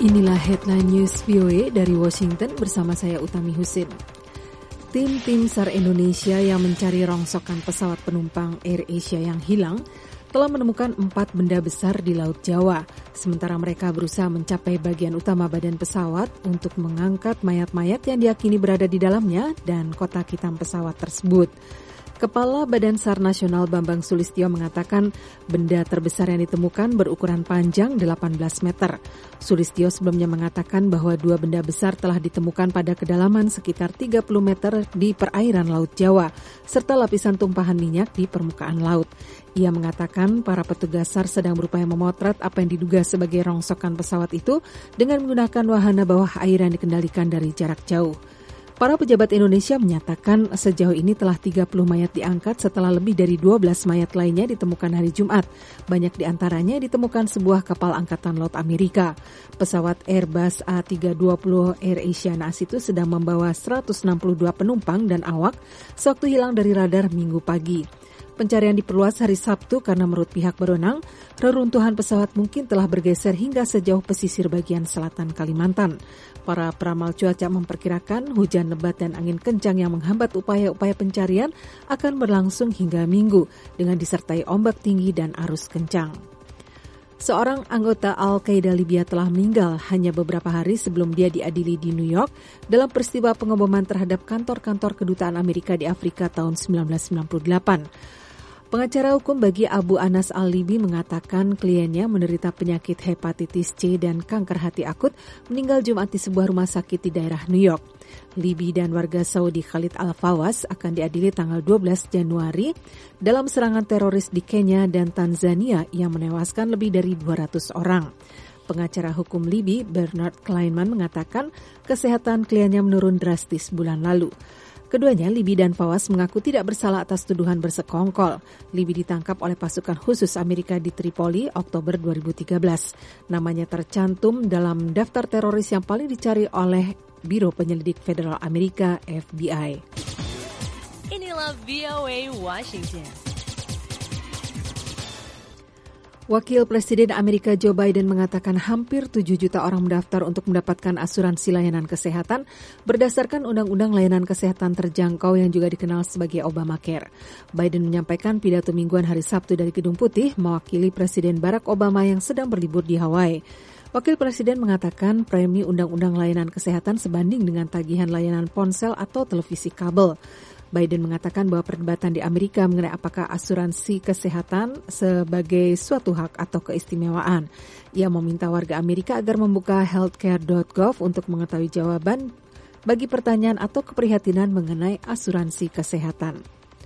Inilah headline news VOA dari Washington bersama saya Utami Husin. Tim SAR Indonesia yang mencari rongsokan pesawat penumpang AirAsia yang hilang telah menemukan 4 benda besar di Laut Jawa. Sementara mereka berusaha mencapai bagian utama badan pesawat untuk mengangkat mayat-mayat yang diyakini berada di dalamnya dan kotak hitam pesawat tersebut. Kepala Badan SAR Nasional Bambang Sulistyo mengatakan benda terbesar yang ditemukan berukuran panjang 18 meter. Sulistyo sebelumnya mengatakan bahwa 2 benda besar telah ditemukan pada kedalaman sekitar 30 meter di perairan Laut Jawa, serta lapisan tumpahan minyak di permukaan laut. Ia mengatakan para petugas SAR sedang berupaya memotret apa yang diduga sebagai rongsokan pesawat itu dengan menggunakan wahana bawah air yang dikendalikan dari jarak jauh. Para pejabat Indonesia menyatakan sejauh ini telah 30 mayat diangkat setelah lebih dari 12 mayat lainnya ditemukan hari Jumat. Banyak diantaranya ditemukan sebuah kapal Angkatan Laut Amerika. Pesawat Airbus A320 AirAsia Naas itu sedang membawa 162 penumpang dan awak sewaktu hilang dari radar Minggu pagi. Pencarian diperluas hari Sabtu karena menurut pihak berwenang, reruntuhan pesawat mungkin telah bergeser hingga sejauh pesisir bagian selatan Kalimantan. Para peramal cuaca memperkirakan hujan lebat dan angin kencang yang menghambat upaya-upaya pencarian akan berlangsung hingga Minggu dengan disertai ombak tinggi dan arus kencang. Seorang anggota Al-Qaeda Libya telah meninggal hanya beberapa hari sebelum dia diadili di New York dalam peristiwa pengeboman terhadap kantor-kantor kedutaan Amerika di Afrika tahun 1998. Pengacara hukum bagi Abu Anas Al-Libi mengatakan kliennya menderita penyakit hepatitis C dan kanker hati akut meninggal Jumat di sebuah rumah sakit di daerah New York. Libi dan warga Saudi Khalid Al-Fawaz akan diadili tanggal 12 Januari dalam serangan teroris di Kenya dan Tanzania yang menewaskan lebih dari 200 orang. Pengacara hukum Libi, Bernard Kleinman, mengatakan kesehatan kliennya menurun drastis bulan lalu. Keduanya, Libi dan Fawaz, mengaku tidak bersalah atas tuduhan bersekongkol. Libi ditangkap oleh pasukan khusus Amerika di Tripoli Oktober 2013. Namanya tercantum dalam daftar teroris yang paling dicari oleh Biro Penyelidik Federal Amerika FBI. Inilah VOA Washington. Wakil Presiden Amerika Joe Biden mengatakan hampir 7 juta orang mendaftar untuk mendapatkan asuransi layanan kesehatan berdasarkan Undang-Undang Layanan Kesehatan Terjangkau yang juga dikenal sebagai Obamacare. Biden menyampaikan pidato mingguan hari Sabtu dari Gedung Putih mewakili Presiden Barack Obama yang sedang berlibur di Hawaii. Wakil Presiden mengatakan premi Undang-Undang Layanan Kesehatan sebanding dengan tagihan layanan ponsel atau televisi kabel. Biden mengatakan bahwa perdebatan di Amerika mengenai apakah asuransi kesehatan sebagai suatu hak atau keistimewaan. Ia meminta warga Amerika agar membuka healthcare.gov untuk mengetahui jawaban bagi pertanyaan atau keprihatinan mengenai asuransi kesehatan.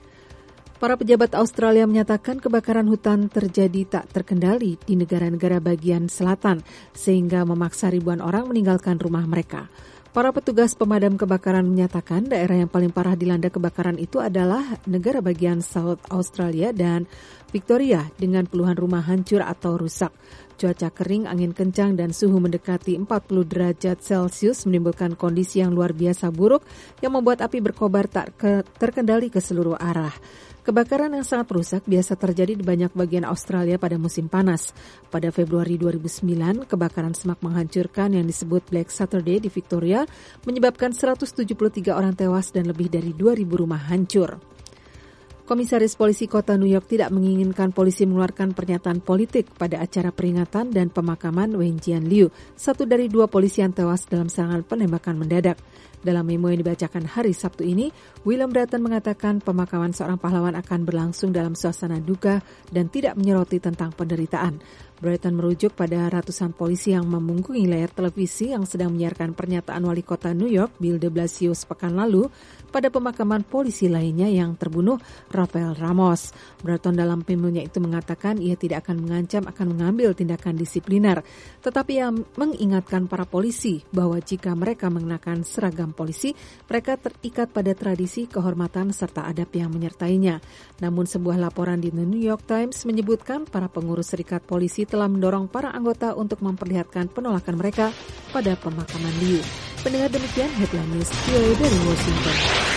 Para pejabat Australia menyatakan kebakaran hutan terjadi tak terkendali di negara-negara bagian selatan sehingga memaksa ribuan orang meninggalkan rumah mereka. Para petugas pemadam kebakaran menyatakan daerah yang paling parah dilanda kebakaran itu adalah negara bagian South Australia dan Victoria dengan puluhan rumah hancur atau rusak. Cuaca kering, angin kencang, dan suhu mendekati 40 derajat Celcius menimbulkan kondisi yang luar biasa buruk yang membuat api berkobar tak terkendali ke seluruh arah. Kebakaran yang sangat merusak biasa terjadi di banyak bagian Australia pada musim panas. Pada Februari 2009, kebakaran semak menghancurkan yang disebut Black Saturday di Victoria menyebabkan 173 orang tewas dan lebih dari 2.000 rumah hancur. Komisaris Polisi Kota New York tidak menginginkan polisi mengeluarkan pernyataan politik pada acara peringatan dan pemakaman Wen Jianliu, satu dari 2 polisi yang tewas dalam serangan penembakan mendadak. Dalam memo yang dibacakan hari Sabtu ini, William Bratton mengatakan pemakaman seorang pahlawan akan berlangsung dalam suasana duka dan tidak menyoroti tentang penderitaan. Bratton merujuk pada ratusan polisi yang memunggungi layar televisi yang sedang menyiarkan pernyataan wali kota New York, Bill de Blasio, sepekan lalu pada pemakaman polisi lainnya yang terbunuh, Rafael Ramos. Bratton dalam memonya itu mengatakan ia tidak akan mengancam akan mengambil tindakan disipliner, tetapi ia mengingatkan para polisi bahwa jika mereka mengenakan seragam polisi, mereka terikat pada tradisi, kehormatan, serta adab yang menyertainya. Namun sebuah laporan di The New York Times menyebutkan para pengurus serikat polisi telah mendorong para anggota untuk memperlihatkan penolakan mereka pada pemakaman Liu. Pendengar, demikian headline news VOA dari Washington.